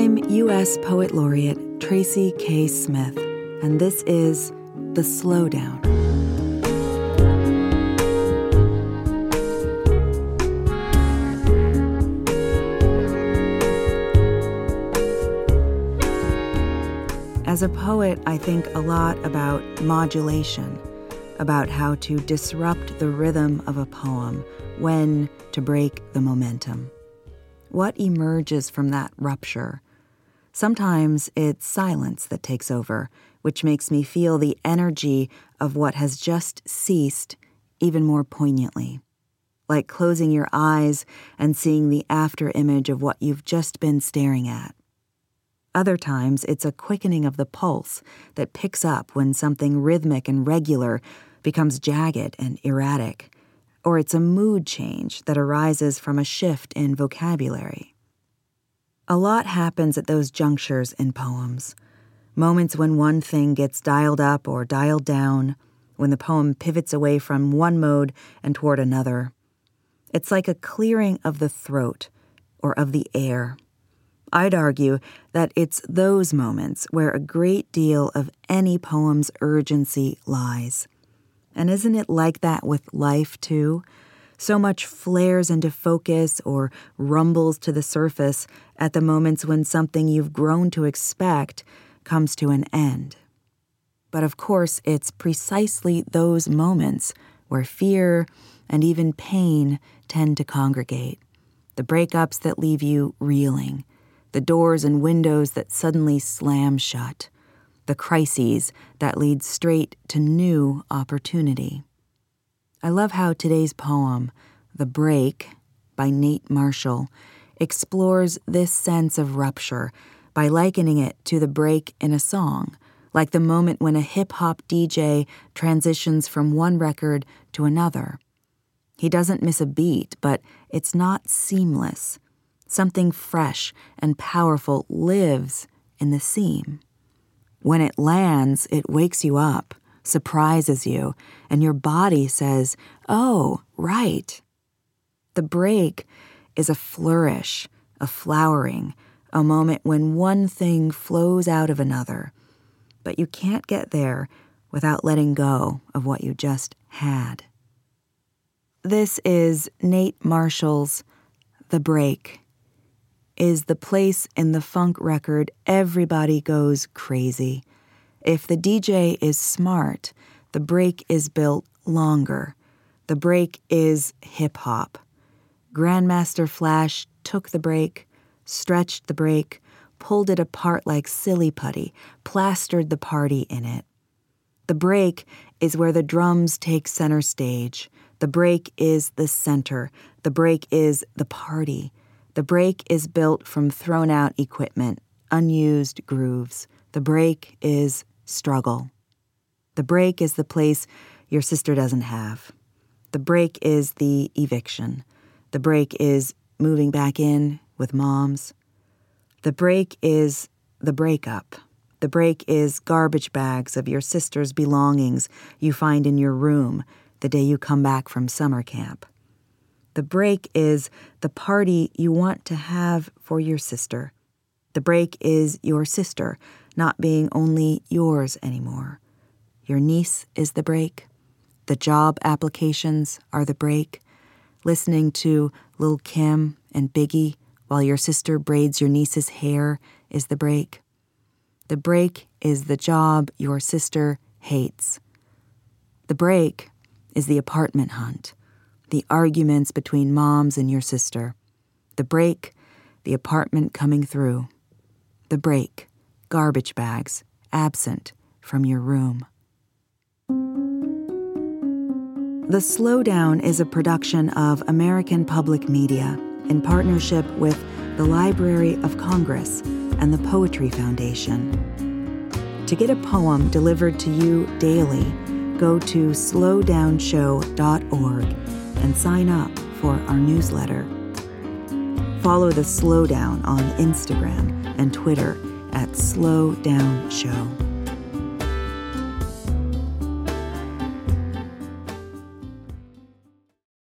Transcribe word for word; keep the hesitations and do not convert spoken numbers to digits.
I'm U S Poet Laureate Tracy K. Smith, and this is The Slowdown. As a poet, I think a lot about modulation, about how to disrupt the rhythm of a poem, when to break the momentum. What emerges from that rupture? Sometimes it's silence that takes over, which makes me feel the energy of what has just ceased even more poignantly. Like closing your eyes and seeing the after image of what you've just been staring at. Other times, it's a quickening of the pulse that picks up when something rhythmic and regular becomes jagged and erratic, or it's a mood change that arises from a shift in vocabulary. A lot happens at those junctures in poems, moments when one thing gets dialed up or dialed down, when the poem pivots away from one mode and toward another. It's like a clearing of the throat or of the air. I'd argue that it's those moments where a great deal of any poem's urgency lies. And isn't it like that with life, too? So much flares into focus or rumbles to the surface at the moments when something you've grown to expect comes to an end. But of course, it's precisely those moments where fear and even pain tend to congregate. The breakups that leave you reeling. The doors and windows that suddenly slam shut, the crises that lead straight to new opportunity. I love how today's poem, The Break, by Nate Marshall, explores this sense of rupture by likening it to the break in a song, like the moment when a hip-hop D J transitions from one record to another. He doesn't miss a beat, but it's not seamless. Something fresh and powerful lives in the seam. When it lands, it wakes you up, surprises you, and your body says, "Oh, right." The break is a flourish, a flowering, a moment when one thing flows out of another. But you can't get there without letting go of what you just had. This is Nate Marshall's The Break. Is the place in the funk record everybody goes crazy. If the D J is smart, the break is built longer. The break is hip-hop. Grandmaster Flash took the break, stretched the break, pulled it apart like silly putty, plastered the party in it. The break is where the drums take center stage. The break is the center. The break is the party. The break is built from thrown-out equipment, unused grooves. The break is struggle. The break is the place your sister doesn't have. The break is the eviction. The break is moving back in with moms. The break is the breakup. The break is garbage bags of your sister's belongings you find in your room the day you come back from summer camp. The break is the party you want to have for your sister. The break is your sister not being only yours anymore. Your niece is the break. The job applications are the break. Listening to Lil' Kim and Biggie while your sister braids your niece's hair is the break. The break is the job your sister hates. The break is the apartment hunt. The arguments between moms and your sister. The break, the apartment coming through. The break, garbage bags absent from your room. The Slowdown is a production of American Public Media in partnership with the Library of Congress and the Poetry Foundation. To get a poem delivered to you daily, go to slow down show dot org and sign up for our newsletter. Follow The Slowdown on Instagram and Twitter at Slow Down Show.